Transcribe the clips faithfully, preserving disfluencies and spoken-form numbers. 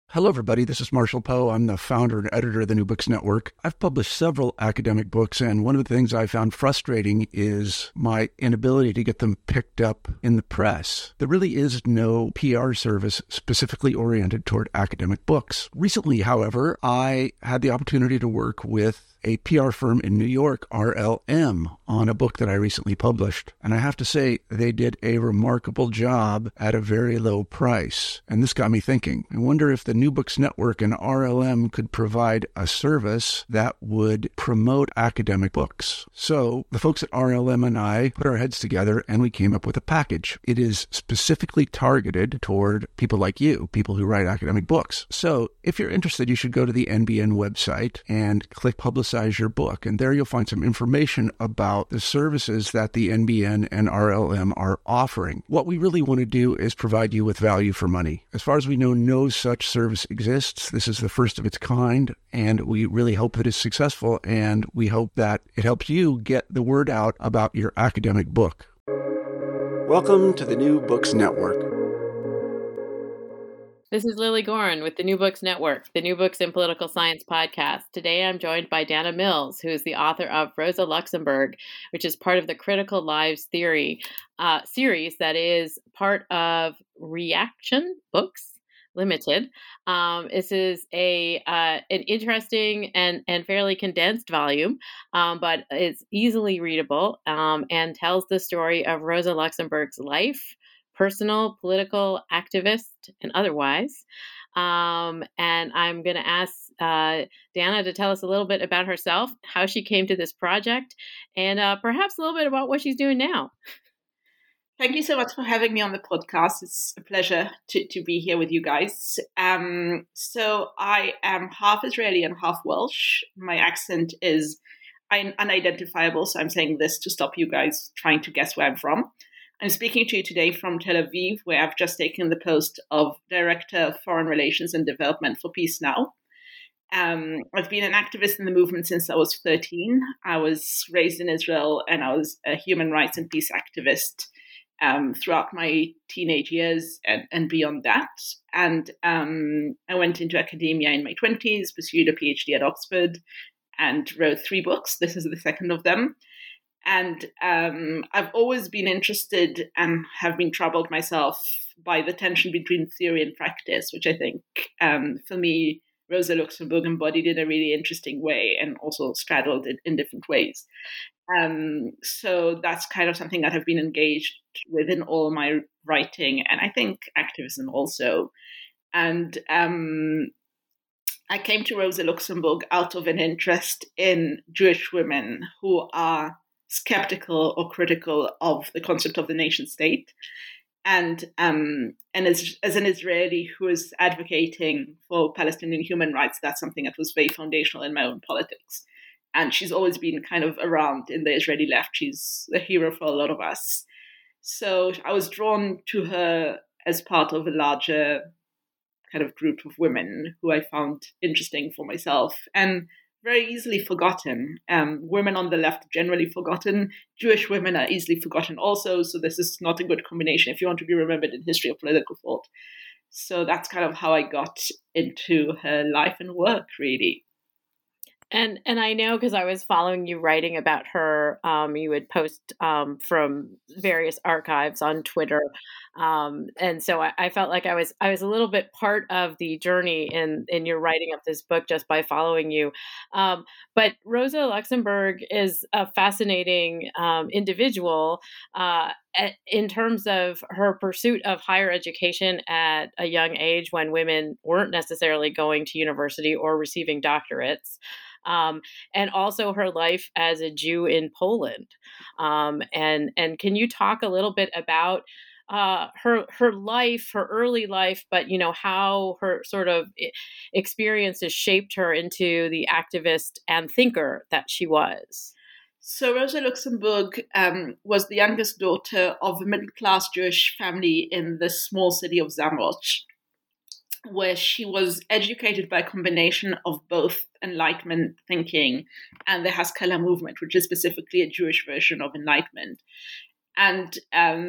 Hello, everybody. This is Marshall Poe. I'm the founder and editor of the New Books Network. I've published several academic books, and one of the things I found frustrating is my inability to get them picked up in the press. There really is no P R service specifically oriented toward academic books. Recently, however, I had the opportunity to work with a P R firm in New York, R L M, on a book that I recently published. And I have to say, they did a remarkable job at a very low price. And this got me thinking. I wonder if the New Books Network and R L M could provide a service that would promote academic books. So the folks at R L M and I put our heads together and we came up with a package. It is specifically targeted toward people like you, people who write academic books. So if you're interested, you should go to the N B N website and click Publicize your book. And there you'll find some information about the services that the N B N and R L M are offering. What we really want to do is provide you with value for money. As far as we know, no such service exists. This is the first of its kind, and we really hope that it's successful, and we hope that it helps you get the word out about your academic book. Welcome to the New Books Network. This is Lily Goren with the New Books Network, the New Books in Political Science podcast. Today I'm joined by Dana Mills, who is the author of Rosa Luxemburg, which is part of the Critical Lives Theory uh, series that is part of Reaction Books Limited. Um, this is a uh, an interesting and, and fairly condensed volume, um, but it's easily readable um, and tells the story of Rosa Luxemburg's life, personal, political, activist, and otherwise. Um, and I'm going to ask uh, Dana to tell us a little bit about herself, how she came to this project, and uh, perhaps a little bit about what she's doing now. Thank you so much for having me on the podcast. It's a pleasure to, to be here with you guys. Um, so I am half Israeli and half Welsh. My accent is un- unidentifiable, so I'm saying this to stop you guys trying to guess where I'm from. I'm speaking to you today from Tel Aviv, where I've just taken the post of Director of Foreign Relations and Development for Peace Now. Um, I've been an activist in the movement since I was thirteen. I was raised in Israel, and I was a human rights and peace activist um, throughout my teenage years and, and beyond that. And um, I went into academia in my twenties, pursued a PhD at Oxford, and wrote three books. This is the second of them. And um, I've always been interested and have been troubled myself by the tension between theory and practice, which I think, um, for me, Rosa Luxemburg embodied in a really interesting way and also straddled it in different ways. Um, so that's kind of something that I've been engaged with in all my writing, and I think activism also. And um, I came to Rosa Luxemburg out of an interest in Jewish women who are skeptical or critical of the concept of the nation state. And um, and as, as an Israeli who is advocating for Palestinian human rights, that's something that was very foundational in my own politics. And she's always been kind of around in the Israeli left. She's a hero for a lot of us. So I was drawn to her as part of a larger kind of group of women who I found interesting for myself and very easily forgotten. Um, women on the left generally forgotten. Jewish women are easily forgotten also. So this is not a good combination if you want to be remembered in history of political thought. So that's kind of how I got into her life and work, really. And and I know because I was following you writing about her, um, you would post um, from various archives on Twitter, um, and so I, I felt like I was I was a little bit part of the journey in in your writing of this book just by following you. Um, but Rosa Luxemburg is a fascinating um, individual uh, in terms of her pursuit of higher education at a young age when women weren't necessarily going to university or receiving doctorates. Um, and also her life as a Jew in Poland. Um, and and can you talk a little bit about uh, her her life, her early life, but you know how her sort of experiences shaped her into the activist and thinker that she was? So Rosa Luxemburg um, was the youngest daughter of a middle-class Jewish family in the small city of Zamość, where she was educated by a combination of both Enlightenment thinking and the Haskalah movement, which is specifically a Jewish version of Enlightenment. And um,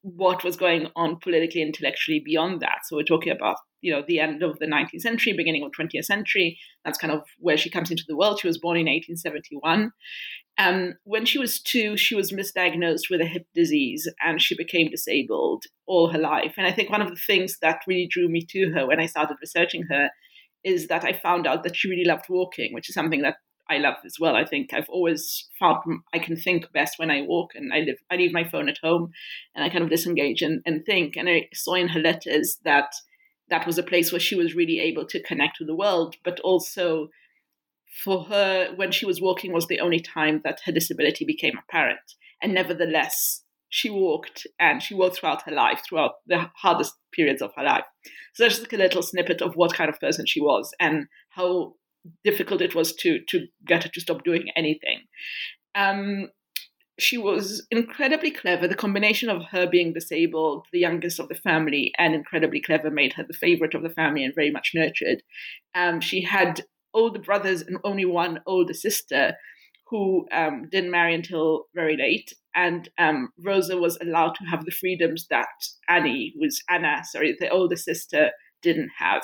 what was going on politically, intellectually beyond that. So we're talking about, you know, the end of the nineteenth century, beginning of twentieth century. That's kind of where she comes into the world. She was born in eighteen seventy-one. Um, when she was two, she was misdiagnosed with a hip disease and she became disabled all her life. And I think one of the things that really drew me to her when I started researching her is that I found out that she really loved walking, which is something that I love as well. I think I've always found I can think best when I walk, and I live, I leave my phone at home and I kind of disengage and, and think. And I saw in her letters that that was a place where she was really able to connect with the world, but also for her, when she was walking was the only time that her disability became apparent. And nevertheless, she walked, and she walked throughout her life, throughout the hardest periods of her life. So that's just like a little snippet of what kind of person she was and how difficult it was to to get her to stop doing anything. Um, she was incredibly clever. The combination of her being disabled, the youngest of the family, and incredibly clever made her the favorite of the family and very much nurtured. Um, she had older brothers and only one older sister who um, didn't marry until very late. And um, Rosa was allowed to have the freedoms that Annie, who was Anna, sorry, the older sister, didn't have.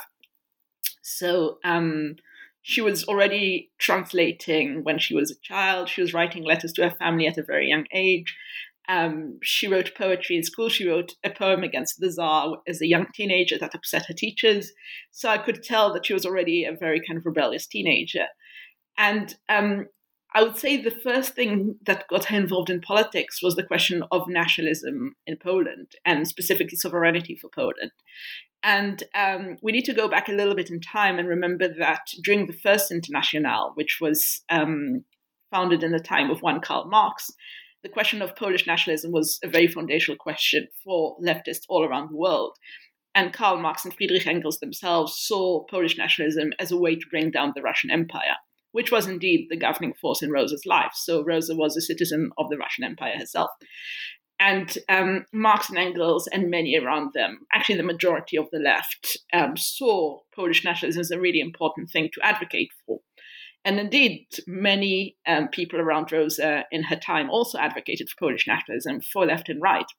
So um, she was already translating when she was a child. She was writing letters to her family at a very young age. Um, she wrote poetry in school. She wrote a poem against the Tsar as a young teenager that upset her teachers. So I could tell that she was already a very kind of rebellious teenager. And um, I would say the first thing that got her involved in politics was the question of nationalism in Poland, and specifically sovereignty for Poland. And um, we need to go back a little bit in time and remember that during the First Internationale, which was um, founded in the time of one Karl Marx, the question of Polish nationalism was a very foundational question for leftists all around the world. And Karl Marx and Friedrich Engels themselves saw Polish nationalism as a way to bring down the Russian Empire, which was indeed the governing force in Rosa's life. So Rosa was a citizen of the Russian Empire herself. And um, Marx and Engels and many around them, actually the majority of the left, um, saw Polish nationalism as a really important thing to advocate for. And indeed, many um, people around Rosa in her time also advocated for Polish nationalism, for left and right.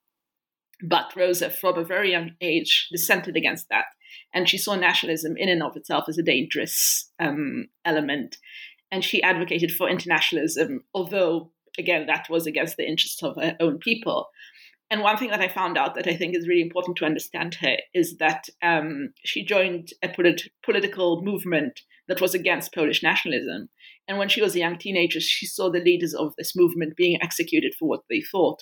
But Rosa, from a very young age, dissented against that. And she saw nationalism in and of itself as a dangerous um, element. And she advocated for internationalism, although, again, that was against the interests of her own people. And one thing that I found out that I think is really important to understand her is that um, she joined a polit- political movement that was against Polish nationalism. And when she was a young teenager, she saw the leaders of this movement being executed for what they thought.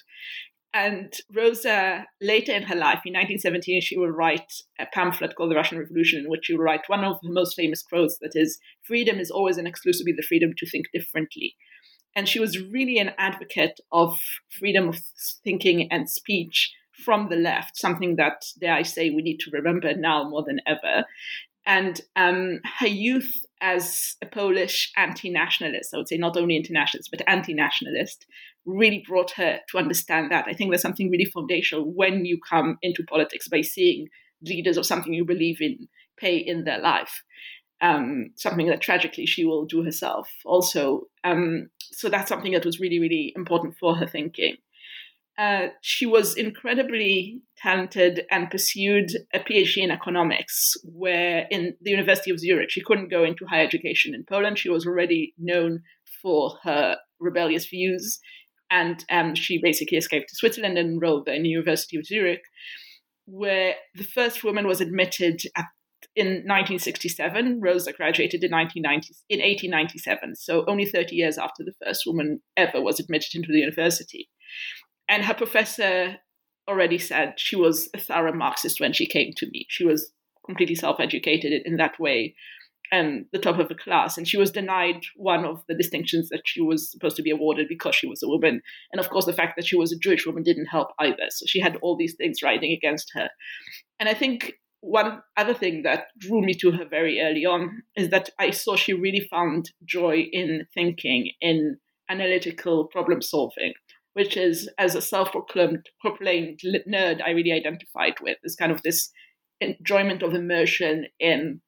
And Rosa, later in her life, in nineteen seventeen, she will write a pamphlet called The Russian Revolution, in which she will write one of her most famous quotes, that is, freedom is always and exclusively the freedom to think differently. And she was really an advocate of freedom of thinking and speech from the left, something that, dare I say, we need to remember now more than ever. And um, her youth as a Polish anti-nationalist, I would say not only internationalist, but anti-nationalist, really brought her to understand that. I think there's something really foundational when you come into politics by seeing leaders of something you believe in pay in their life. Um, something that tragically she will do herself also. Um, so that's something that was really, really important for her thinking. Uh, she was incredibly talented and pursued a PhD in economics, where in the University of Zurich, she couldn't go into higher education in Poland. She was already known for her rebellious views. And um, she basically escaped to Switzerland and enrolled in the University of Zurich, where the first woman was admitted at in nineteen sixty-seven. Rosa graduated in nineteen ninety, in eighteen ninety-seven, so only thirty years after the first woman ever was admitted into the university. And her professor already said she was a thorough Marxist when she came to me. She was completely self-educated in that way and the top of the class. And she was denied one of the distinctions that she was supposed to be awarded because she was a woman. And of course, the fact that she was a Jewish woman didn't help either. So she had all these things riding against her. And I think one other thing that drew me to her very early on is that I saw she really found joy in thinking, in analytical problem solving, which is, as a self-proclaimed proclaimed nerd, I really identified with. This kind of this enjoyment of immersion in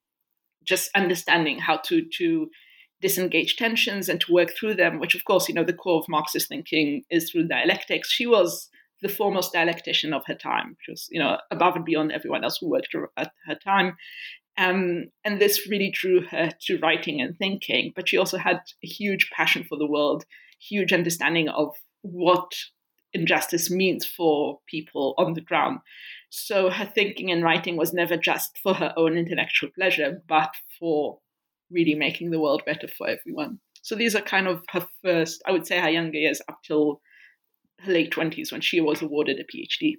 just understanding how to, to disengage tensions and to work through them, which, of course, you know, the core of Marxist thinking is through dialectics. She was the foremost dialectician of her time. She was, you know, above and beyond everyone else who worked at her time. Um, and this really drew her to writing and thinking. But she also had a huge passion for the world, huge understanding of what injustice means for people on the ground. So her thinking and writing was never just for her own intellectual pleasure, but for really making the world better for everyone. So these are kind of her first, I would say her younger years up till her late twenties when she was awarded a PhD.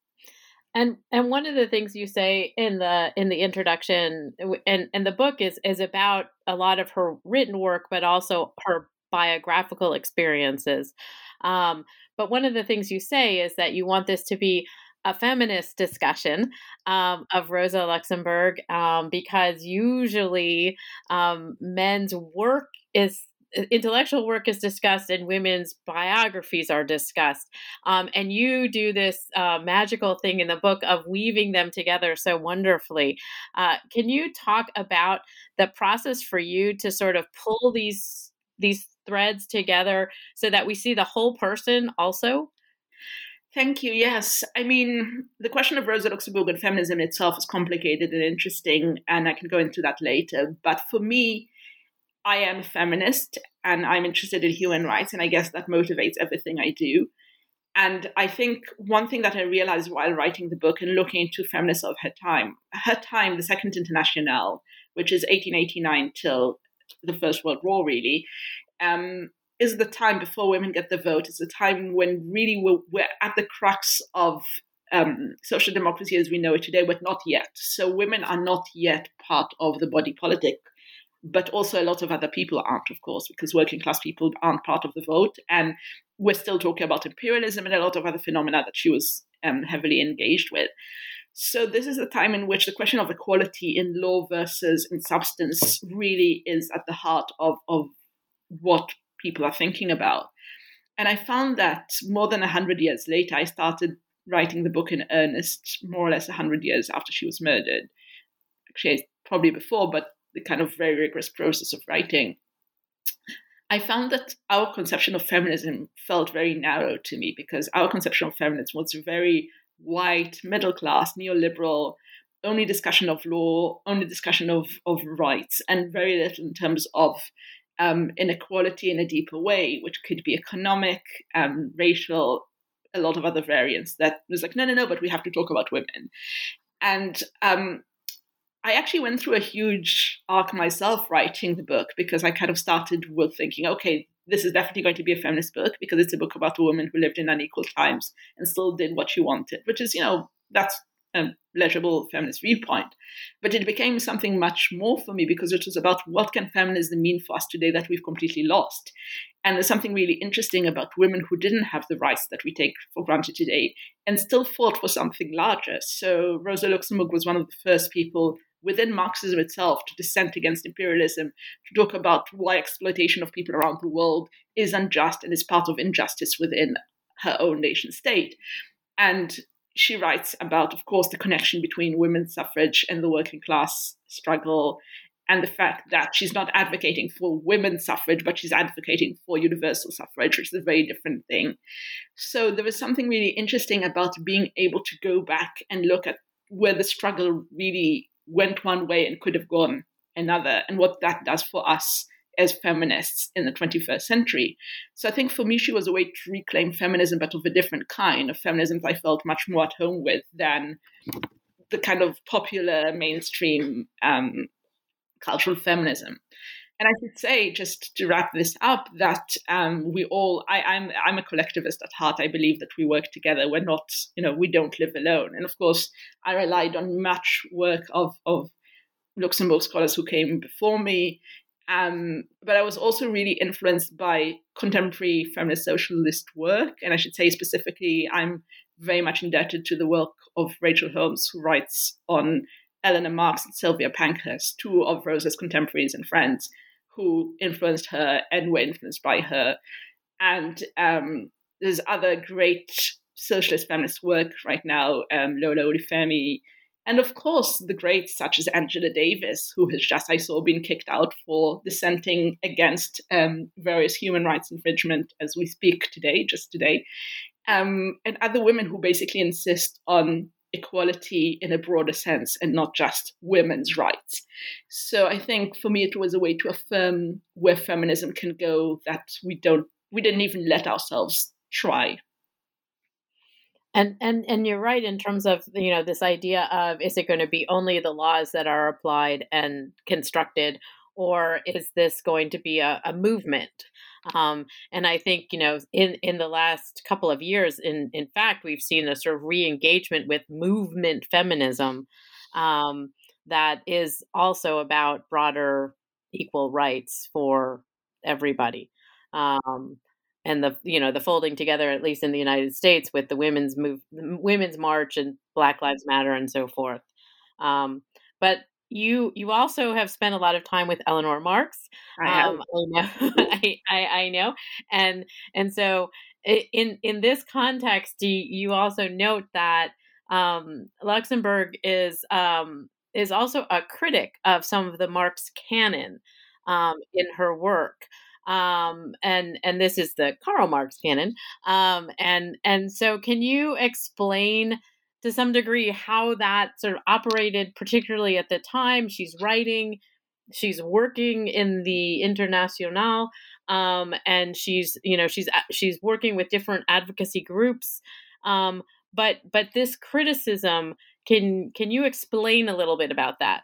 And and one of the things you say in the in the introduction and, and the book is is about a lot of her written work, but also her biographical experiences. Um, but one of the things you say is that you want this to be a feminist discussion um, of Rosa Luxemburg um, because usually um, men's work is intellectual work is discussed and women's biographies are discussed. Um, and you do this uh, magical thing in the book of weaving them together so wonderfully. Uh, can you talk about the process for you to sort of pull these these threads together so that we see the whole person also? Thank you. Yes. I mean, the question of Rosa Luxemburg and feminism itself is complicated and interesting, and I can go into that later. But for me, I am a feminist and I'm interested in human rights, and I guess that motivates everything I do. And I think one thing that I realized while writing the book and looking into feminists of her time, her time, the Second Internationale, which is eighteen eighty-nine till the First World War, really, um, is the time before women get the vote. It's the time when really we're, we're at the crux of um, social democracy as we know it today, but not yet. So women are not yet part of the body politic. But also a lot of other people aren't, of course, because working class people aren't part of the vote. And we're still talking about imperialism and a lot of other phenomena that she was um, heavily engaged with. So this is a time in which the question of equality in law versus in substance really is at the heart of, of what people are thinking about. And I found that more than one hundred years later, I started writing the book in earnest, more or less one hundred years after she was murdered. Actually, probably before, but the kind of very rigorous process of writing, I found that our conception of feminism felt very narrow to me because our conception of feminism was very white, middle class, neoliberal, only discussion of law, only discussion of, of rights, and very little in terms of um, inequality in a deeper way, which could be economic, um, racial, a lot of other variants that was like, no, no, no, but we have to talk about women. And um, I actually went through a huge arc myself writing the book because I kind of started with thinking, okay, this is definitely going to be a feminist book because it's a book about a woman who lived in unequal times and still did what she wanted, which is, you know, that's a legible feminist viewpoint. But it became something much more for me because it was about what can feminism mean for us today that we've completely lost. And there's something really interesting about women who didn't have the rights that we take for granted today and still fought for something larger. So Rosa Luxemburg was one of the first people within Marxism itself to dissent against imperialism, to talk about why exploitation of people around the world is unjust and is part of injustice within her own nation state. And she writes about, of course, the connection between women's suffrage and the working class struggle, and the fact that she's not advocating for women's suffrage, but she's advocating for universal suffrage, which is a very different thing. So there was something really interesting about being able to go back and look at where the struggle really went one way and could have gone another, and what that does for us as feminists in the twenty-first century. So I think for me, she was a way to reclaim feminism, but of a different kind of feminism that I felt much more at home with than the kind of popular mainstream um, cultural feminism. And I should say, just to wrap this up, that um, we all, I, I'm I'm a collectivist at heart. I believe that we work together. We're not, you know, we don't live alone. And of course, I relied on much work of, of Luxembourg scholars who came before me. Um, but I was also really influenced by contemporary feminist socialist work. And I should say specifically, I'm very much indebted to the work of Rachel Holmes, who writes on Eleanor Marx and Sylvia Pankhurst, two of Rosa's contemporaries and friends who influenced her and were influenced by her. And um, there's other great socialist feminist work right now, um, Lola Olufemi, and of course the greats such as Angela Davis, who has just, I saw, been kicked out for dissenting against um, various human rights infringement as we speak today, just today. um, and other women who basically insist on equality in a broader sense and not just women's rights. So I think for me it was a way to affirm where feminism can go that we don't we didn't even let ourselves try. And and and you're right in terms of, you know, this idea of, is it going to be only the laws that are applied and constructed, or is this going to be a, a movement? Um, and I think, you know, in, in the last couple of years, in, in fact, we've seen a sort of re-engagement with movement feminism um, that is also about broader equal rights for everybody. Um, and the, you know, the folding together, at least in the United States, with the women's move, women's march and Black Lives Matter and so forth. Um, but You you also have spent a lot of time with Eleanor Marx. I have. Um, I know, I, I, I know, and and so in in this context, you, you also note that um, Luxemburg is um, is also a critic of some of the Marx canon um, in her work. Um, and and this is the Karl Marx canon. Um, and and so, can you explain to some degree how that sort of operated, particularly at the time she's writing, she's working in the Internationale, um, and she's, you know, she's she's working with different advocacy groups. Um, but but this criticism, can can you explain a little bit about that?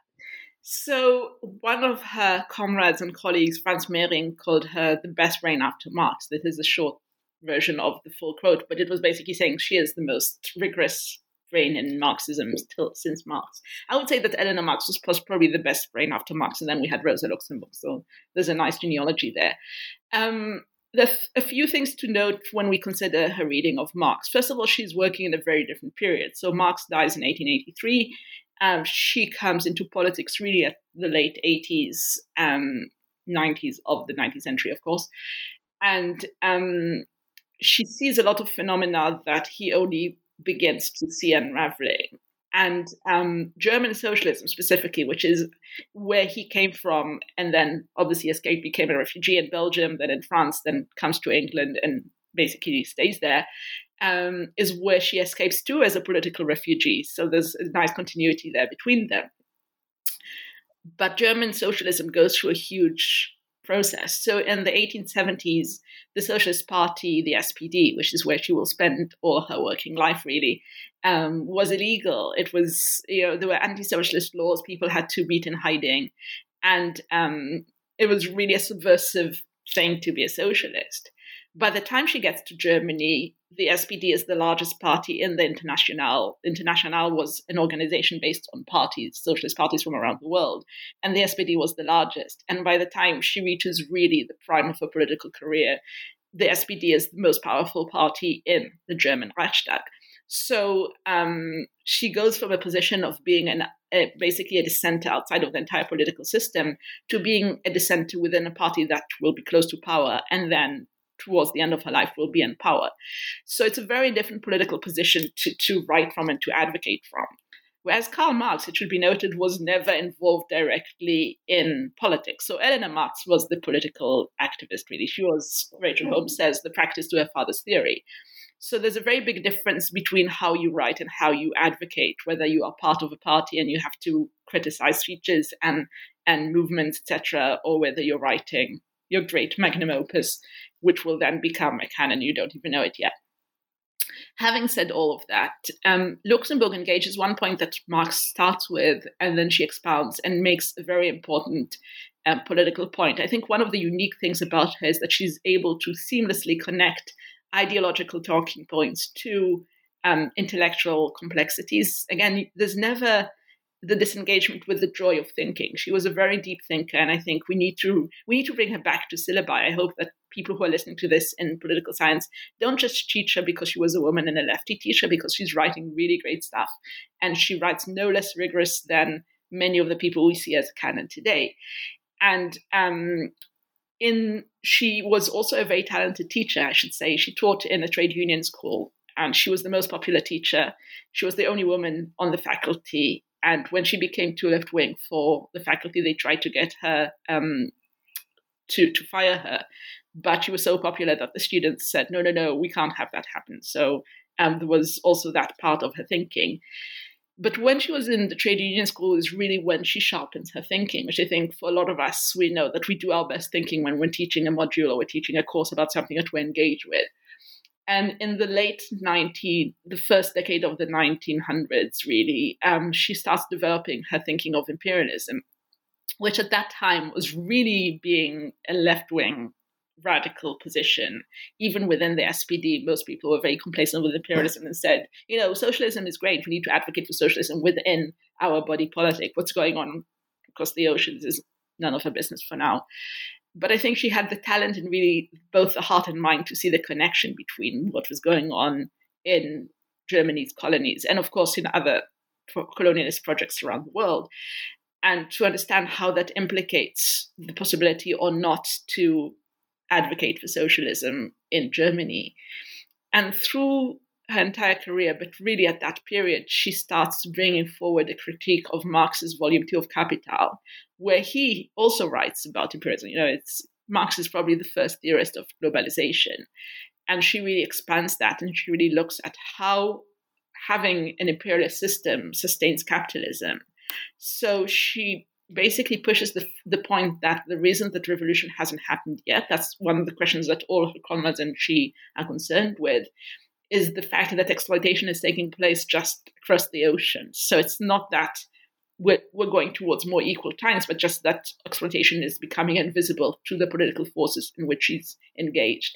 So one of her comrades and colleagues, Franz Mehring, called her the best brain after Marx. This is a short version of the full quote, but it was basically saying she is the most rigorous brain in Marxism still since Marx. I would say that Eleanor Marx was probably the best brain after Marx, and then we had Rosa Luxemburg. So there's a nice genealogy there. Um, there are a few things to note when we consider her reading of Marx. First of all, she's working in a very different period. So Marx dies in eighteen eighty-three. Um, she comes into politics really at the late eighties, um, nineties of the nineteenth century, of course. And um, she sees a lot of phenomena that he only begins to see unraveling. And um, German socialism specifically, which is where he came from, and then obviously escaped, became a refugee in Belgium, then in France, then comes to England and basically stays there, um, is where she escapes to as a political refugee. So there's a nice continuity there between them. But German socialism goes through a huge process. So in the eighteen seventies, the Socialist Party, the S P D, which is where she will spend all her working life really, um, was illegal. It was, you know, there were anti-socialist laws. People had to meet in hiding. And um, it was really a subversive thing to be a socialist. By the time she gets to Germany, the S P D is the largest party in the Internationale. Internationale was an organization based on parties, socialist parties from around the world, and the S P D was the largest. And by the time she reaches really the prime of her political career, the S P D is the most powerful party in the German Reichstag. So um, she goes from a position of being an, a, basically a dissenter outside of the entire political system to being a dissenter within a party that will be close to power, and then towards the end of her life will be in power. So it's a very different political position to, to write from and to advocate from. Whereas Karl Marx, it should be noted, was never involved directly in politics. So Eleanor Marx was the political activist, really. She was, Rachel Holmes says, the practice to her father's theory. So there's a very big difference between how you write and how you advocate, whether you are part of a party and you have to criticize speeches and, and movements, et cetera, or whether you're writing your great magnum opus, which will then become a canon. You don't even know it yet. Having said all of that, um, Luxemburg engages one point that Marx starts with, and then she expounds and makes a very important um, political point. I think one of the unique things about her is that she's able to seamlessly connect ideological talking points to um, intellectual complexities. Again, there's never the disengagement with the joy of thinking. She was a very deep thinker, and I think we need to we need to bring her back to syllabi. I hope that people who are listening to this in political science don't just teach her because she was a woman and a lefty, teach her because she's writing really great stuff. And she writes no less rigorous than many of the people we see as a canon today. And um, in she was also a very talented teacher, I should say. She taught in a trade union school, and she was the most popular teacher. She was the only woman on the faculty. And when she became too left-wing for the faculty, they tried to get her um, to, to fire her. But she was so popular that the students said, no, no, no, we can't have that happen. So um, there was also that part of her thinking. But when she was in the trade union school is really when she sharpens her thinking, which I think for a lot of us, we know that we do our best thinking when we're teaching a module or we're teaching a course about something that we're engaged with. And in the late nineteen, the first decade of the nineteen hundreds, really, um, she starts developing her thinking of imperialism, which at that time was really being a left-wing radical position. Even within the S P D, most people were very complacent with imperialism and said, you know, socialism is great. We need to advocate for socialism within our body politic. What's going on across the oceans is none of her business for now. But I think she had the talent and really both the heart and mind to see the connection between what was going on in Germany's colonies and, of course, in other colonialist projects around the world, and to understand how that implicates the possibility or not to advocate for socialism in Germany. And through her entire career, but really at that period, she starts bringing forward a critique of Marx's Volume Two of Capital, where he also writes about imperialism. You know, it's Marx is probably the first theorist of globalization. And she really expands that, and she really looks at how having an imperialist system sustains capitalism. So she basically pushes the, the point that the reason that revolution hasn't happened yet, that's one of the questions that all her comrades and she are concerned with, is the fact that exploitation is taking place just across the ocean. So it's not that we're, we're going towards more equal times, but just that exploitation is becoming invisible to the political forces in which she's engaged.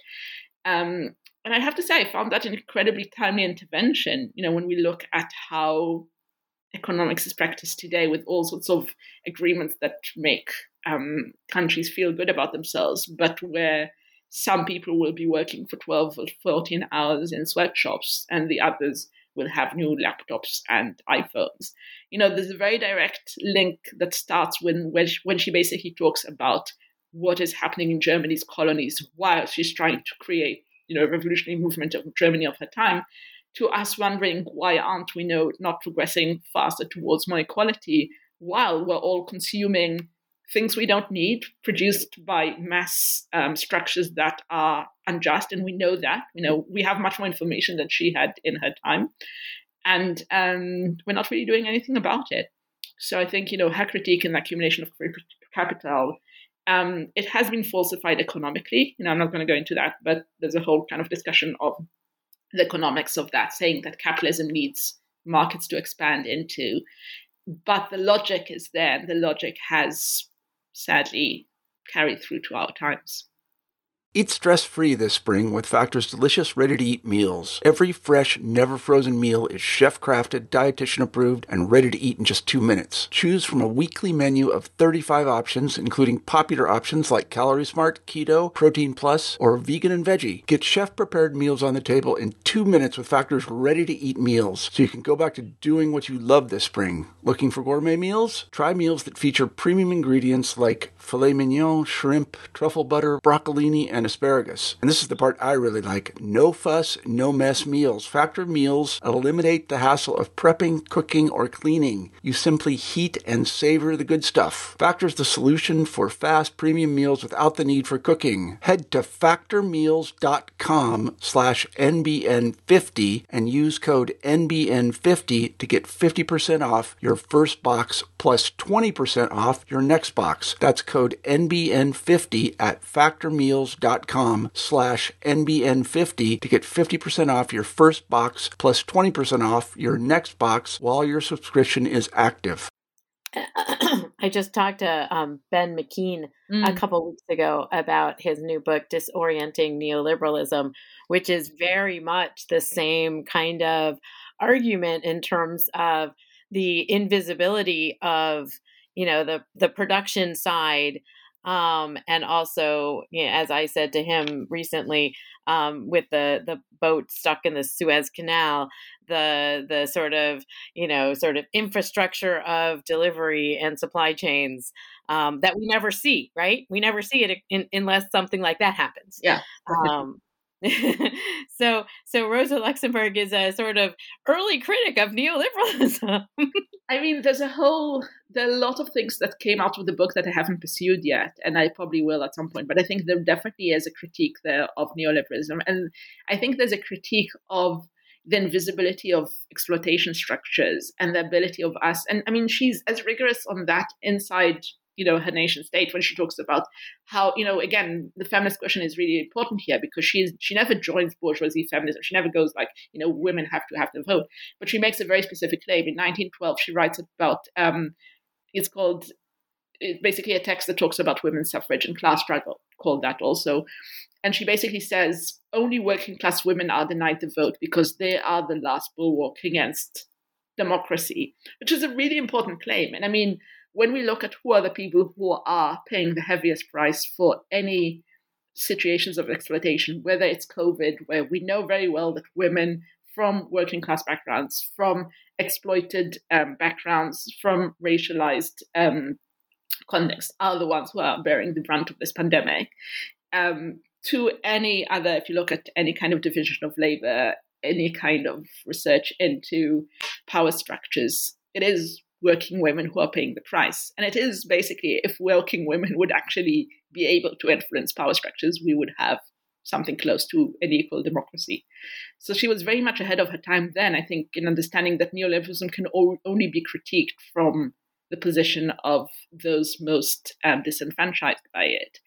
Um, and I have to say, I found that an incredibly timely intervention, you know, when we look at how economics is practiced today with all sorts of agreements that make um, countries feel good about themselves, but where some people will be working for twelve or fourteen hours in sweatshops and the others will have new laptops and iPhones. You know, there's a very direct link that starts when, when, she, when she basically talks about what is happening in Germany's colonies while she's trying to create, you know, a revolutionary movement of Germany of her time, to us wondering why aren't we know, not progressing faster towards more equality while we're all consuming things we don't need, produced by mass um, structures that are unjust. And we know that, you know, we have much more information than she had in her time. And um, we're not really doing anything about it. So I think, you know, her critique and the accumulation of capital, um, it has been falsified economically. You know, I'm not going to go into that, but there's a whole kind of discussion of the economics of that, saying that capitalism needs markets to expand into. But the logic is there, and the logic has sadly carried through to our times. Eat stress-free this spring with Factor's delicious, ready-to-eat meals. Every fresh, never-frozen meal is chef-crafted, dietitian-approved, and ready to eat in just two minutes. Choose from a weekly menu of thirty-five options, including popular options like Calorie Smart, Keto, Protein Plus, or Vegan and Veggie. Get chef-prepared meals on the table in two minutes with Factor's ready-to-eat meals, so you can go back to doing what you love this spring. Looking for gourmet meals? Try meals that feature premium ingredients like filet mignon, shrimp, truffle butter, broccolini, and asparagus. And this is the part I really like. No fuss, no mess meals. Factor meals eliminate the hassle of prepping, cooking, or cleaning. You simply heat and savor the good stuff. Factor's the solution for fast premium meals without the need for cooking. Head to factormeals.com slash NBN50 and use code N B N fifty to get fifty percent off your first box plus twenty percent off your next box. That's code N B N fifty at factormeals.com slash NBN50 to get fifty percent off your first box plus twenty percent off your next box while your subscription is active. I just talked to um, Ben McKean Mm. a couple weeks ago about his new book, Disorienting Neoliberalism, which is very much the same kind of argument in terms of the invisibility of, you know, the, the production side. Um, and also, you know, as I said to him recently, um, with the, the boat stuck in the Suez Canal, the the sort of, you know, sort of infrastructure of delivery and supply chains um, that we never see, right? We never see it in, unless something like that happens. Yeah. Um, so, so Rosa Luxemburg is a sort of early critic of neoliberalism. I mean, there's a whole, there are a lot of things that came out of the book that I haven't pursued yet, and I probably will at some point. But I think there definitely is a critique there of neoliberalism. And I think there's a critique of the invisibility of exploitation structures and the ability of us. And I mean, she's as rigorous on that inside, you know, her nation state when she talks about how, you know, again, the feminist question is really important here because she's she never joins bourgeoisie feminism. She never goes like, you know, women have to have the vote. But she makes a very specific claim. In nineteen twelve, she writes about, um, it's called, it's basically a text that talks about women's suffrage and class struggle, called that also. And she basically says only working class women are denied the vote because they are the last bulwark against democracy, which is a really important claim. And I mean, when we look at who are the people who are paying the heaviest price for any situations of exploitation, whether it's COVID, where we know very well that women from working class backgrounds, from exploited um, backgrounds, from racialized um, contexts are the ones who are bearing the brunt of this pandemic. Um, to any other, if you look at any kind of division of labor, any kind of research into power structures, it is working women who are paying the price. And it is basically, if working women would actually be able to influence power structures, we would have something close to an equal democracy. So she was very much ahead of her time then, I think, in understanding that neoliberalism can o- only be critiqued from the position of those most um, disenfranchised by it.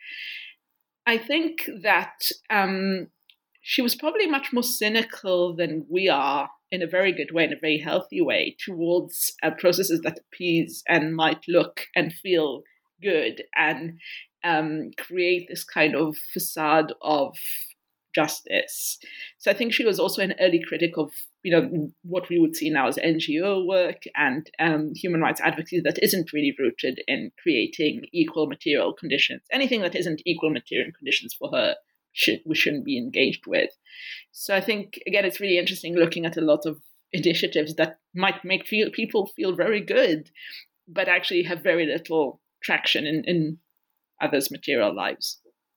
I think that um, she was probably much more cynical than we are, in a very good way, in a very healthy way, towards uh, processes that appease and might look and feel good and um, create this kind of facade of justice. So I think she was also an early critic of, you know, what we would see now as N G O work and um, human rights advocacy that isn't really rooted in creating equal material conditions. Anything that isn't equal material conditions for her, should, we shouldn't be engaged with. So I think, again, it's really interesting looking at a lot of initiatives that might make feel, people feel very good, but actually have very little traction in, in others' material lives.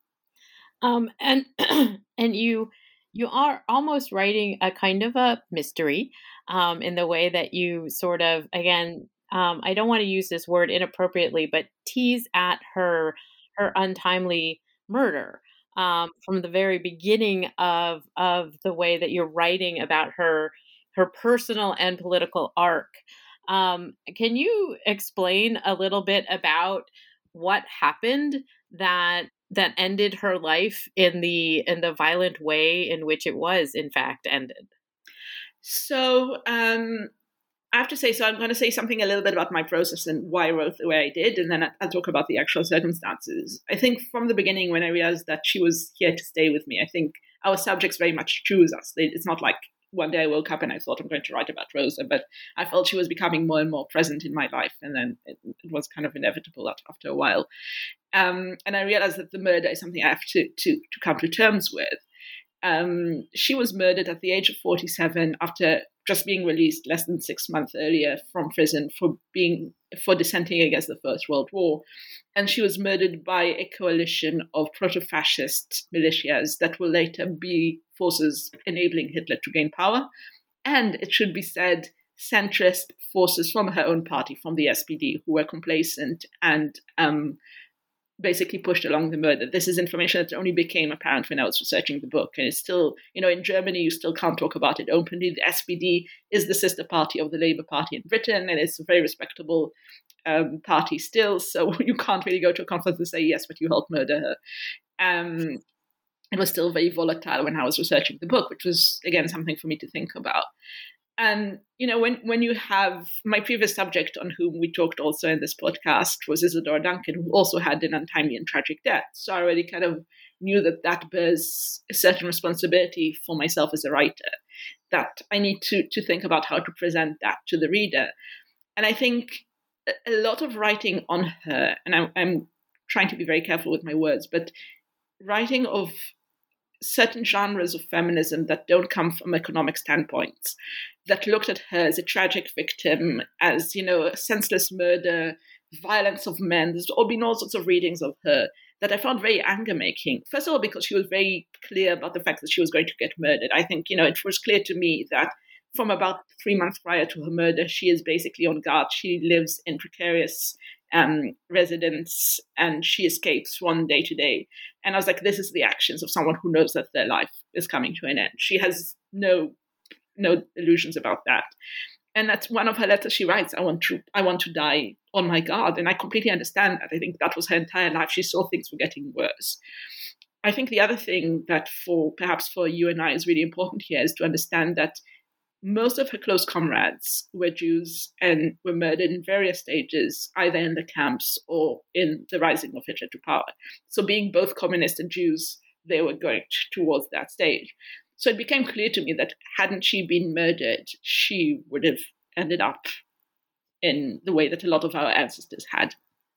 Um, and and you you are almost writing a kind of a mystery um, in the way that you sort of, again, um, I don't want to use this word inappropriately, but tease at her her untimely murder um, from the very beginning of of the way that you're writing about her her personal and political arc. Um, can you explain a little bit about what happened that that ended her life in the in the violent way in which it was in fact ended? So um, I have to say, so I'm going to say something a little bit about my process and why I wrote the way I did, and then I'll talk about the actual circumstances. I think from the beginning, when I realized that she was here to stay with me, I think our subjects very much choose us. It's not like one day I woke up and I thought I'm going to write about Rosa, but I felt she was becoming more and more present in my life, and then it, it was kind of inevitable after a while. Um, and I realized that the murder is something I have to to, to come to terms with. Um, she was murdered at the age of forty-seven after just being released less than six months earlier from prison for being for dissenting against the First World War. And she was murdered by a coalition of proto-fascist militias that will later be forces enabling Hitler to gain power. And it should be said, centrist forces from her own party, from the S P D, who were complacent and um, basically pushed along the murder. This is information that only became apparent when I was researching the book. And it's still, you know, in Germany, you still can't talk about it openly. The S P D is the sister party of the Labour Party in Britain, and it's a very respectable um, party still. So you can't really go to a conference and say, yes, but you helped murder her. Um, it was still very volatile when I was researching the book, which was, again, something for me to think about. And, you know, when, when you have my previous subject on whom we talked also in this podcast was Isadora Duncan, who also had an untimely and tragic death. So I already kind of knew that that bears a certain responsibility for myself as a writer, that I need to, to think about how to present that to the reader. And I think a lot of writing on her, and I'm, I'm trying to be very careful with my words, but writing of certain genres of feminism that don't come from economic standpoints, that looked at her as a tragic victim, as, you know, a senseless murder, violence of men. There's all been all sorts of readings of her that I found very anger making. First of all, because she was very clear about the fact that she was going to get murdered. I think, you know, it was clear to me that from about three months prior to her murder, she is basically on guard. She lives in precarious um, residence and she escapes one day to day. And I was like, this is the actions of someone who knows that their life is coming to an end. She has no no illusions about that. And that's one of her letters. She writes, I want to I want to die on my guard. And I completely understand that. I think that was her entire life. She saw things were getting worse. I think the other thing that for perhaps for you and I is really important here is to understand that most of her close comrades were Jews and were murdered in various stages, either in the camps or in the rising of Hitler to power. So being both communist and Jews, they were going t- towards that stage. So it became clear to me that hadn't she been murdered, she would have ended up in the way that a lot of our ancestors had.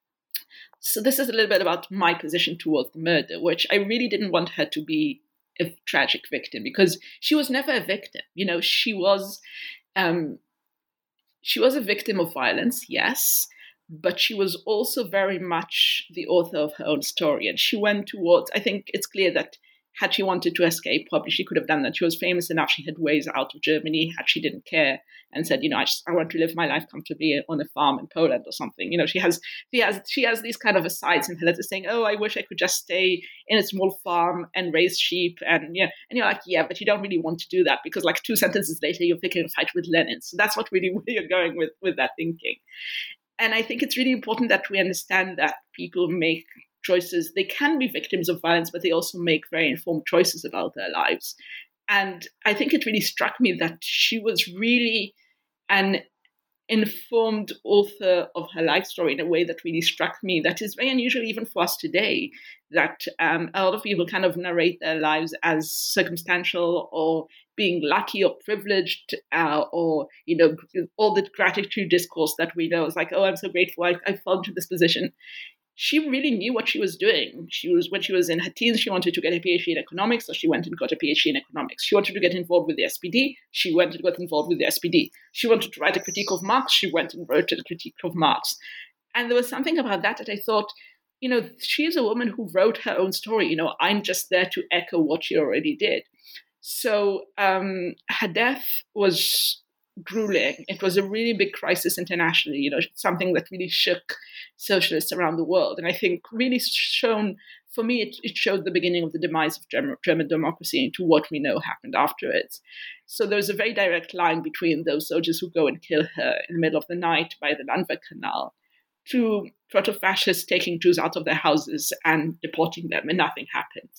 So this is a little bit about my position towards the murder, which I really didn't want her to be a tragic victim, because she was never a victim. You know, she was, um, she was a victim of violence, yes, but she was also very much the author of her own story. And she went towards, I think it's clear that had she wanted to escape, probably she could have done that. She was famous enough. She had ways out of Germany had she didn't care and said, you know, I just, I want to live my life comfortably on a farm in Poland or something. You know, she has, she has, she has these kind of asides in her letters saying, oh, I wish I could just stay in a small farm and raise sheep. And yeah, and you're like, yeah, but you don't really want to do that because like two sentences later, you're picking a fight with Lenin. So that's what really where you're going with, with that thinking. And I think it's really important that we understand that people make choices. They can be victims of violence, but they also make very informed choices about their lives. And I think it really struck me that she was really an informed author of her life story in a way that really struck me. That is very unusual even for us today, that um, a lot of people kind of narrate their lives as circumstantial or being lucky or privileged uh, or, you know, all the gratitude discourse that we know is like, oh, I'm so grateful I, I fell into this position. She really knew what she was doing. She was, when she was in her teens, she wanted to get a PhD in economics, so she went and got a PhD in economics. She wanted to get involved with the S P D. She went and got involved with the S P D. She wanted to write a critique of Marx. She went and wrote a critique of Marx. And there was something about that that I thought, you know, she's a woman who wrote her own story. You know, I'm just there to echo what she already did. So um, her death was grueling. It was a really big crisis internationally, you know, something that really shook socialists around the world. And I think really shown, for me, it, it showed the beginning of the demise of German, German democracy into what we know happened afterwards. So there's a very direct line between those soldiers who go and kill her in the middle of the night by the Landwehr Canal to proto-fascists taking Jews out of their houses and deporting them, and nothing happens.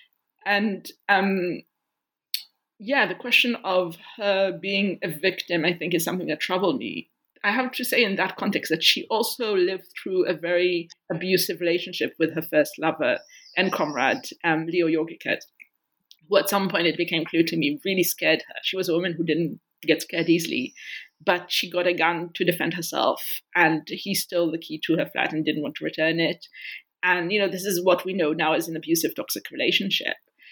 And um, yeah, the question of her being a victim, I think, is something that troubled me. I have to say in that context that she also lived through a very abusive relationship with her first lover and comrade, um, Leo Jorgiket, who at some point, it became clear to me, really scared her. She was a woman who didn't get scared easily, but she got a gun to defend herself, and he stole the key to her flat and didn't want to return it. And, you know, this is what we know now as an abusive, toxic relationship.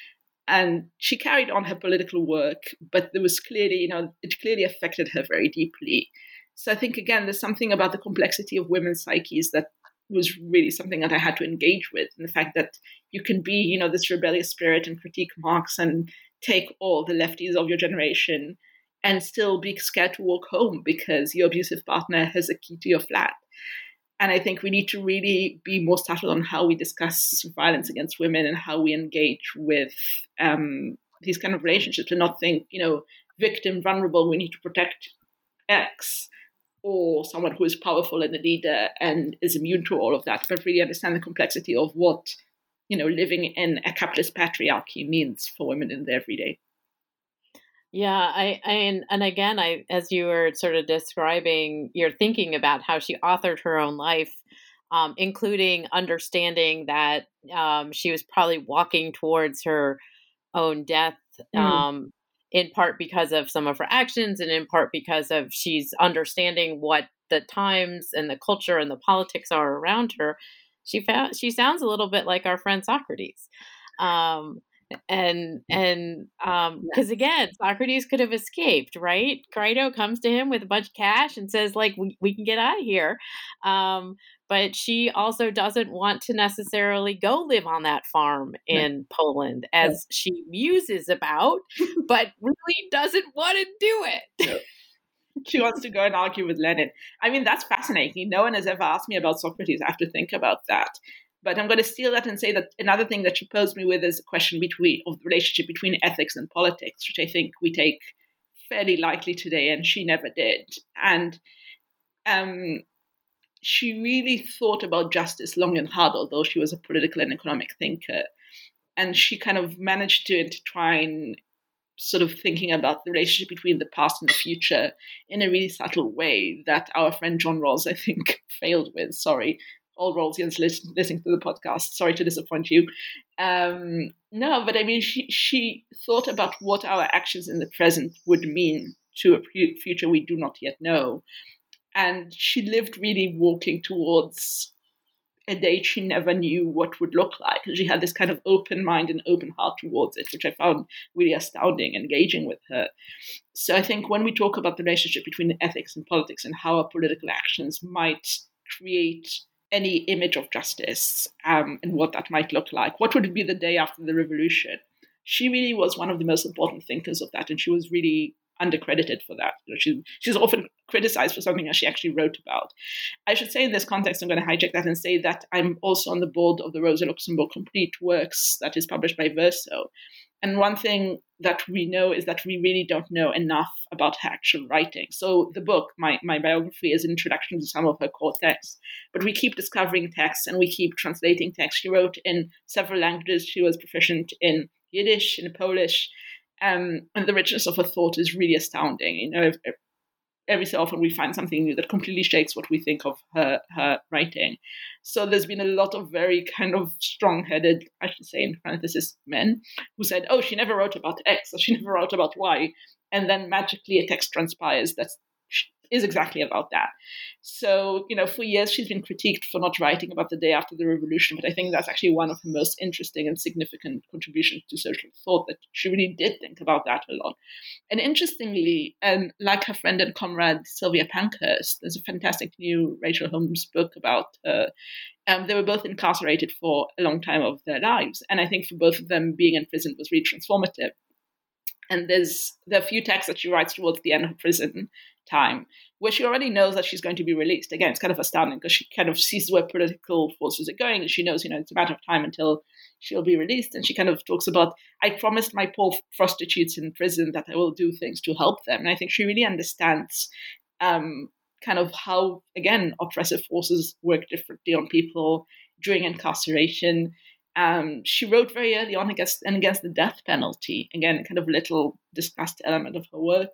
And she carried on her political work, but there was clearly, you know, it clearly affected her very deeply. So I think, again, there's something about the complexity of women's psyches that was really something that I had to engage with. And the fact that you can be, you know, this rebellious spirit and critique Marx and take all the lefties of your generation and still be scared to walk home because your abusive partner has a key to your flat. And I think we need to really be more subtle on how we discuss violence against women and how we engage with um, these kind of relationships, and not think, you know, victim, vulnerable, we need to protect X, or someone who is powerful and a leader and is immune to all of that, but really understand the complexity of what, you know, living in a capitalist patriarchy means for women in their everyday. Yeah, I, I and, and again, I as you were sort of describing, you're thinking about how she authored her own life, um, including understanding that um, she was probably walking towards her own death, mm. um, in part because of some of her actions, and in part because of she's understanding what the times and the culture and the politics are around her. She found she sounds a little bit like our friend Socrates. Um, And and um because again, Socrates could have escaped, right? Crito comes to him with a bunch of cash and says, like, we, we can get out of here. Um, but she also doesn't want to necessarily go live on that farm in no. Poland, as no. she muses about, but really doesn't want to do it. No. She wants to go and argue with Lenin. I mean, that's fascinating. No one has ever asked me about Socrates. I have to think about that. But I'm going to steal that and say that another thing that she posed me with is a question between of the relationship between ethics and politics, which I think we take fairly lightly today, and she never did. And um, she really thought about justice long and hard, although she was a political and economic thinker. And she kind of managed to intertwine sort of thinking about the relationship between the past and the future in a really subtle way that our friend John Rawls, I think, failed with. Sorry. All Rawlsians listen, listening to the podcast. Sorry to disappoint you. Um, no, but I mean, she she thought about what our actions in the present would mean to a future we do not yet know. And she lived really walking towards a date she never knew what would look like. And she had this kind of open mind and open heart towards it, which I found really astounding, engaging with her. So I think when we talk about the relationship between ethics and politics and how our political actions might create any image of justice um, and what that might look like. What would it be the day after the revolution? She really was one of the most important thinkers of that, and she was really undercredited for that. You know, she, she's often criticized for something that she actually wrote about. I should say in this context, I'm going to hijack that and say that I'm also on the board of the Rosa Luxemburg Complete Works that is published by Verso. And one thing that we know is that we really don't know enough about her actual writing. So the book, my, my biography, is an introduction to some of her core texts. But we keep discovering texts and we keep translating texts. She wrote in several languages. She was proficient in Yiddish, in Polish. Um, and the richness of her thought is really astounding. You know, if, if, every so often we find something new that completely shakes what we think of her, her writing. So there's been a lot of very kind of strong-headed, I should say in parentheses, men who said, oh, she never wrote about X or she never wrote about Y. And then magically a text transpires that is exactly about that. So, you know, for years she's been critiqued for not writing about the day after the revolution, but I think that's actually one of her most interesting and significant contributions to social thought, that she really did think about that a lot. And interestingly, um, like her friend and comrade Sylvia Pankhurst, there's a fantastic new Rachel Holmes book about her. Um, they were both incarcerated for a long time of their lives. And I think for both of them, being in prison was really transformative. And there's there are a few texts that she writes towards the end of prison time where she already knows that she's going to be released. Again, it's kind of astounding because she kind of sees where political forces are going, and she knows, you know, it's a matter of time until she'll be released. And she kind of talks about, I promised my poor prostitutes in prison that I will do things to help them. And I think she really understands um, kind of how, again, oppressive forces work differently on people during incarceration. Um, she wrote very early on against and against the death penalty. Again, kind of little discussed element of her work.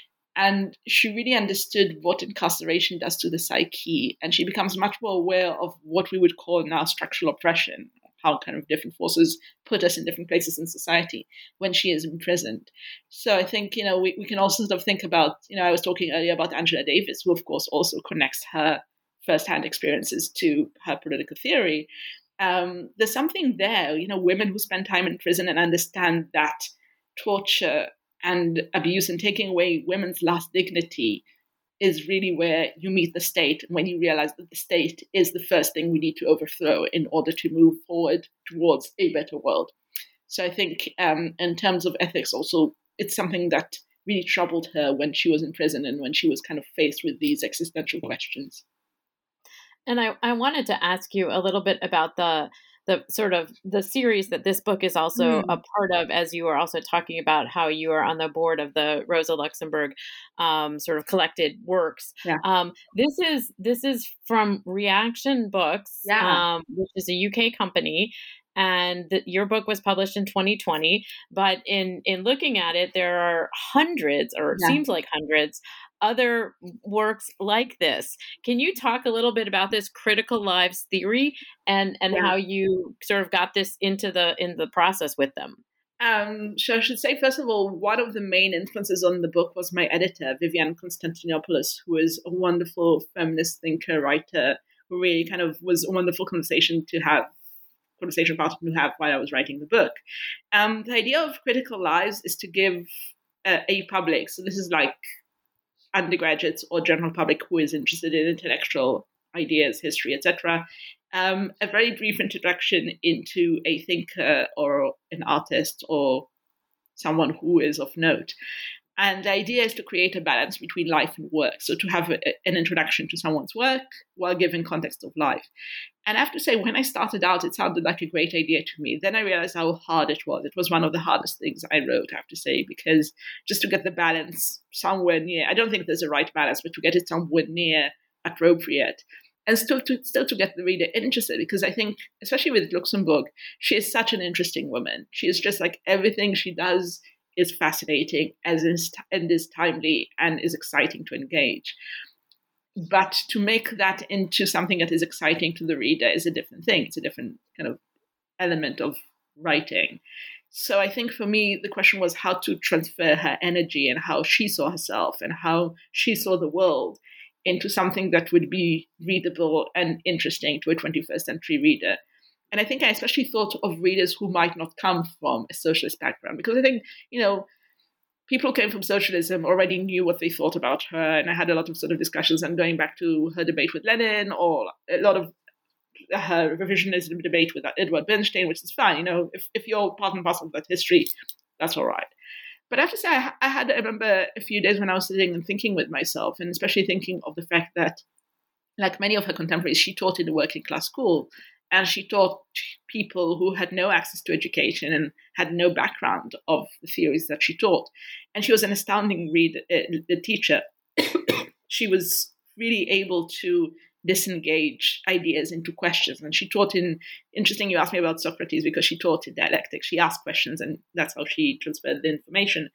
And she really understood what incarceration does to the psyche. And she becomes much more aware of what we would call now structural oppression, how kind of different forces put us in different places in society when she is imprisoned. So I think, you know, we, we can also sort of think about, you know, I was talking earlier about Angela Davis, who of course also connects her firsthand experiences to her political theory. Um, there's something there, you know, women who spend time in prison and understand that torture and abuse and taking away women's last dignity is really where you meet the state, when you realize that the state is the first thing we need to overthrow in order to move forward towards a better world. So I think um, in terms of ethics also, it's something that really troubled her when she was in prison and when she was kind of faced with these existential questions. And I, I wanted to ask you a little bit about the the sort of the series that this book is also mm. a part of, as you were also talking about how you are on the board of the Rosa Luxemburg um, sort of collected works. Yeah. Um, this is this is from Reaction Books, yeah. um, which is a U K company. And the, your book was published in twenty twenty. But in, in looking at it, there are hundreds, or it yeah. seems like hundreds, other works like this. Can you talk a little bit about this critical lives theory and, and yeah. how you sort of got this into the in the process with them? Um, so I should say, first of all, one of the main influences on the book was my editor, Vivian Konstantinopoulos, who is a wonderful feminist thinker, writer, who really kind of was a wonderful conversation to have conversation about to have while I was writing the book. Um, the idea of Critical Lives is to give uh, a public, so this is like undergraduates or general public who is interested in intellectual ideas, history, et cetera, um, a very brief introduction into a thinker or an artist or someone who is of note. And the idea is to create a balance between life and work. So to have a, an introduction to someone's work while giving context of life. And I have to say, when I started out, it sounded like a great idea to me. Then I realized how hard it was. It was one of the hardest things I wrote, I have to say, because just to get the balance somewhere near, I don't think there's a right balance, but to get it somewhere near appropriate. And still to, still to get the reader interested, because I think, especially with Luxemburg, she is such an interesting woman. She is just like everything she does is fascinating as is, and is timely and is exciting to engage. But to make that into something that is exciting to the reader is a different thing. It's a different kind of element of writing. So I think for me, the question was how to transfer her energy and how she saw herself and how she saw the world into something that would be readable and interesting to a twenty-first century reader. And I think I especially thought of readers who might not come from a socialist background, because I think, you know, people who came from socialism already knew what they thought about her. And I had a lot of sort of discussions, and going back to her debate with Lenin or a lot of her revisionism debate with Edward Bernstein, which is fine. You know, if, if you're part and parcel of that history, that's all right. But I have to say, I, I had, I remember a few days when I was sitting and thinking with myself, and especially thinking of the fact that, like many of her contemporaries, she taught in a working class school. And she taught people who had no access to education and had no background of the theories that she taught. And she was an astounding reader, uh, teacher. She was really able to disengage ideas into questions. And she taught in, interesting, you asked me about Socrates, because she taught in dialectics. She asked questions, and that's how she transferred the information.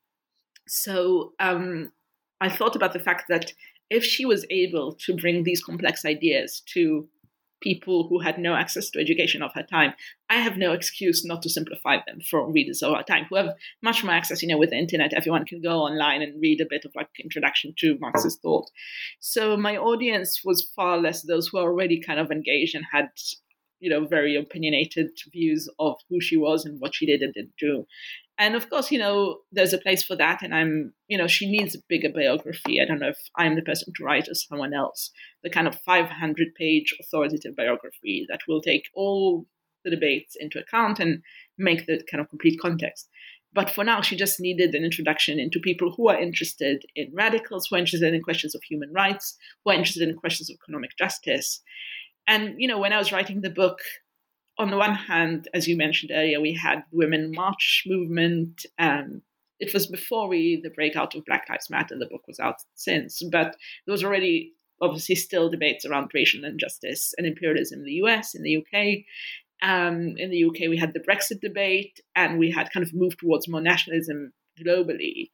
So um, I thought about the fact that if she was able to bring these complex ideas to people who had no access to education of her time, I have no excuse not to simplify them for readers of our time who have much more access. You know, with the internet, everyone can go online and read a bit of like introduction to Marxist thought. So my audience was far less those who are already kind of engaged and had, you know, very opinionated views of who she was and what she did and didn't do. And of course, you know, there's a place for that. And I'm, you know, she needs a bigger biography. I don't know if I'm the person to write or someone else, the kind of five hundred page authoritative biography that will take all the debates into account and make the kind of complete context. But for now, she just needed an introduction into people who are interested in radicals, who are interested in questions of human rights, who are interested in questions of economic justice. And, you know, when I was writing the book, on the one hand, as you mentioned earlier, we had Women March movement. Um, it was before we the breakout of Black Lives Matter. The book was out since, but there was already obviously still debates around racial injustice and imperialism in the U S, in the U K. Um, in the U K, we had the Brexit debate, and we had kind of moved towards more nationalism globally.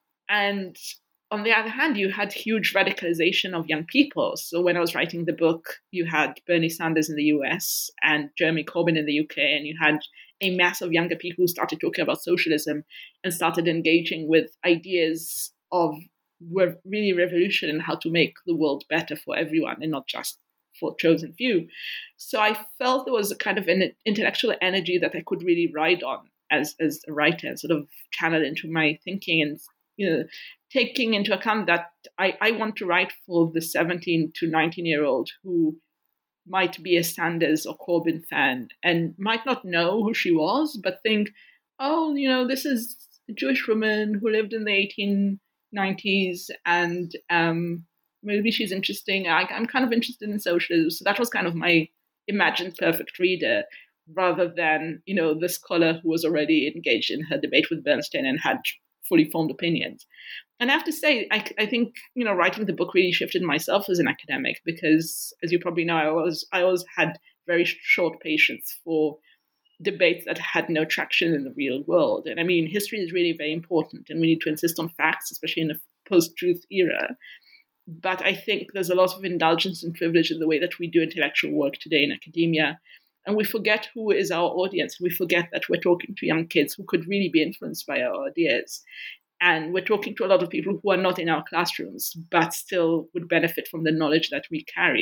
And on the other hand, you had huge radicalization of young people. So when I was writing the book, you had Bernie Sanders in the U S and Jeremy Corbyn in the U K, and you had a mass of younger people who started talking about socialism and started engaging with ideas of really revolution and how to make the world better for everyone and not just for a chosen few. So I felt there was a kind of an intellectual energy that I could really ride on as, as a writer and sort of channel into my thinking, and, you know, taking into account that I, I want to write for the seventeen to nineteen year old who might be a Sanders or Corbyn fan and might not know who she was, but think, oh, you know, this is a Jewish woman who lived in the eighteen nineties, and um, maybe she's interesting. I, I'm kind of interested in socialism. So that was kind of my imagined perfect reader, rather than, you know, the scholar who was already engaged in her debate with Bernstein and had fully formed opinions. And I have to say, I, I think, you know, writing the book really shifted myself as an academic, because, as you probably know, I was I always had very short patience for debates that had no traction in the real world. And I mean, history is really very important, and we need to insist on facts, especially in a post-truth era. But I think there's a lot of indulgence and privilege in the way that we do intellectual work today in academia. And we forget who is our audience. We forget that we're talking to young kids who could really be influenced by our ideas. And we're talking to a lot of people who are not in our classrooms, but still would benefit from the knowledge that we carry.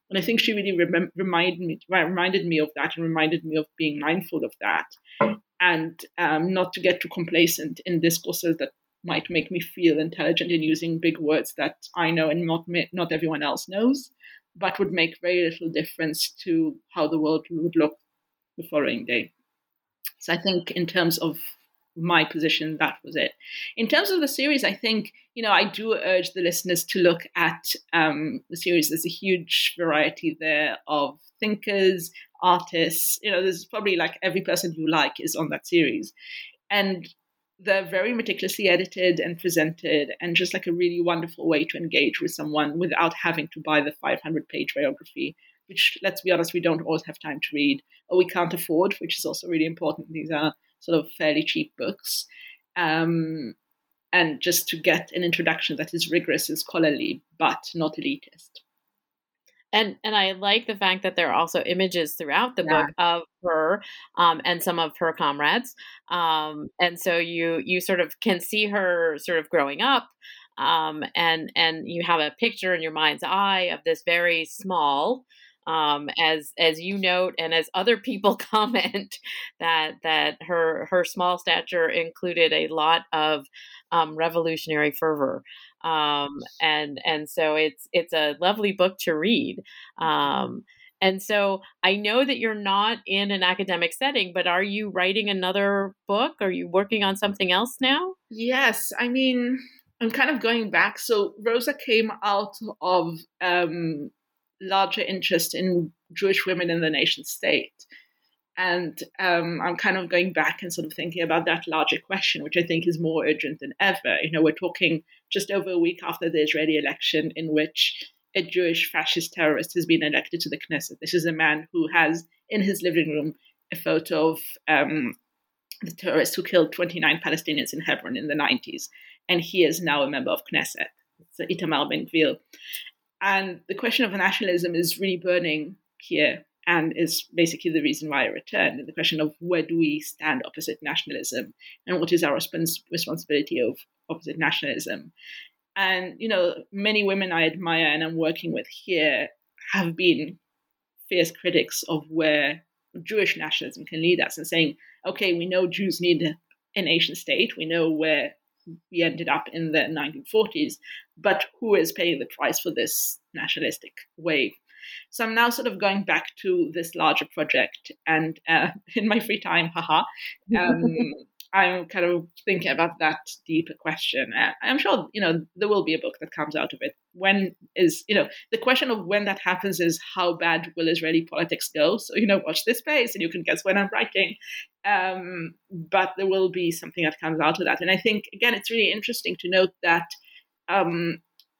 And I think she really rem- reminded me reminded me of that and reminded me of being mindful of that, and um, not to get too complacent in discourses that might make me feel intelligent in using big words that I know and not not everyone else knows, but would make very little difference to how the world would look the following day. So I think in terms of my position, that was it. In terms of the series, I think, you know, I do urge the listeners to look at um, the series. There's a huge variety there of thinkers, artists. You know, there's probably like every person you like is on that series. And they're very meticulously edited and presented, and just like a really wonderful way to engage with someone without having to buy the five hundred page biography, which, let's be honest, we don't always have time to read, or we can't afford, which is also really important. These are sort of fairly cheap books. Um, and just to get an introduction that is rigorous and scholarly, but not elitist. And and I like the fact that there are also images throughout the Yeah. book of her um, and some of her comrades. Um, and so you you sort of can see her sort of growing up. Um, and and you have a picture in your mind's eye of this very small, um, as as you note, and as other people comment, that that her her small stature included a lot of um, revolutionary fervor, um, and and so it's it's a lovely book to read. Um, and so I know that you're not in an academic setting, but are you writing another book? Are you working on something else now? Yes, I mean, I'm kind of going back. So Rosa came out of um, larger interest in Jewish women in the nation state. And um, I'm kind of going back and sort of thinking about that larger question, which I think is more urgent than ever. You know, we're talking just over a week after the Israeli election, in which a Jewish fascist terrorist has been elected to the Knesset. This is a man who has in his living room a photo of um, the terrorist who killed twenty-nine Palestinians in Hebron in the nineties. And he is now a member of Knesset. It's Itamar Ben-Gvir. And the question of nationalism is really burning here, and is basically the reason why I returned. And the question of where do we stand opposite nationalism, and what is our respons- responsibility of opposite nationalism. And, you know, many women I admire and I'm working with here have been fierce critics of where Jewish nationalism can lead us, and saying, okay, we know Jews need a nation state. We know where we ended up in the nineteen forties, but who is paying the price for this nationalistic wave? So I'm now sort of going back to this larger project, and uh, in my free time, haha, um, I'm kind of thinking about that deeper question. Uh, I'm sure, you know, there will be a book that comes out of it. When is, you know, the question of when that happens is how bad will Israeli politics go? So, you know, watch this space and you can guess when I'm writing. Um, but there will be something that comes out of that. And I think, again, it's really interesting to note that um,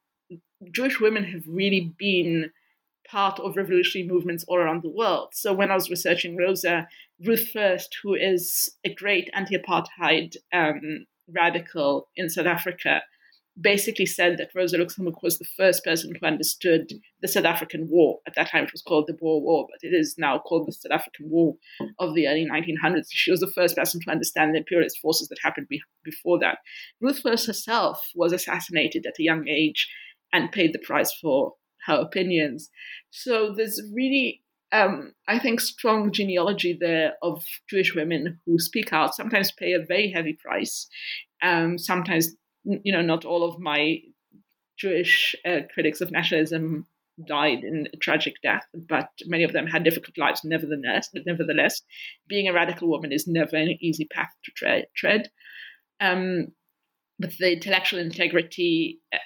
Jewish women have really been part of revolutionary movements all around the world. So when I was researching Rosa, Ruth First, who is a great anti-apartheid um, radical in South Africa, basically said that Rosa Luxemburg was the first person who understood the South African War. At that time, it was called the Boer War, but it is now called the South African War of the early nineteen hundreds. She was the first person to understand the imperialist forces that happened be- before that. Ruth First herself was assassinated at a young age and paid the price for her opinions. So there's really, um, I think, strong genealogy there of Jewish women who speak out, sometimes pay a very heavy price. Um, sometimes, you know, not all of my Jewish uh, critics of nationalism died in a tragic death, but many of them had difficult lives nevertheless. Nevertheless, being a radical woman is never an easy path to tre- tread. Um, but the intellectual integrity uh,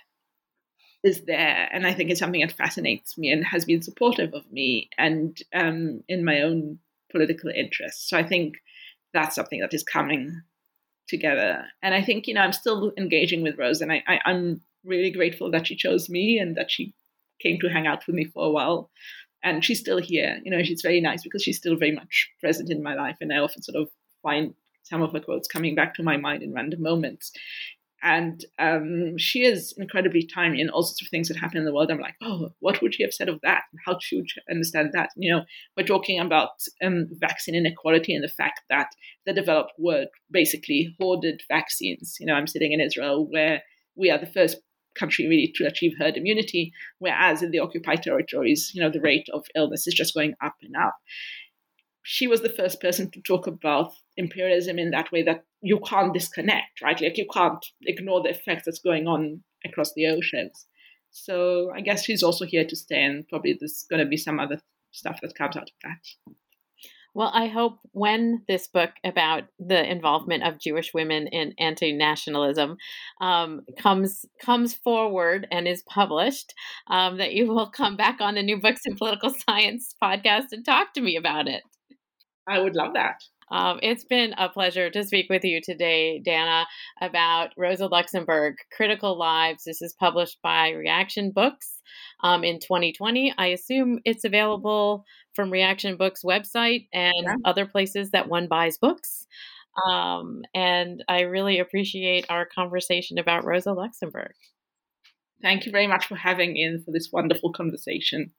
is there, and I think it's something that fascinates me and has been supportive of me and um, in my own political interests. So I think that's something that is coming together. And I think, you know, I'm still engaging with Rose, and I, I, I'm really grateful that she chose me and that she came to hang out with me for a while. And she's still here. You know, she's very nice because she's still very much present in my life. And I often sort of find some of her quotes coming back to my mind in random moments. And um, she is incredibly timely in all sorts of things that happen in the world. I'm like, oh, what would she have said of that? How should she understand that? You know, we're talking about um, vaccine inequality and the fact that the developed world basically hoarded vaccines. You know, I'm sitting in Israel where we are the first country really to achieve herd immunity, whereas in the occupied territories, you know, the rate of illness is just going up and up. She was the first person to talk about imperialism in that way, that you can't disconnect, right? Like you can't ignore the effects that's going on across the oceans. So I guess she's also here to stay, and probably there's going to be some other stuff that comes out of that. Well, I hope when this book about the involvement of Jewish women in anti-nationalism um, comes comes forward and is published, um, that you will come back on the New Books in Political Science podcast and talk to me about it. I would love that. Um, it's been a pleasure to speak with you today, Dana, about Rosa Luxemburg, Critical Lives. This is published by Reaction Books um, in twenty twenty. I assume it's available from Reaction Books' website and yeah. other places that one buys books. Um, and I really appreciate our conversation about Rosa Luxemburg. Thank you very much for having me in for this wonderful conversation.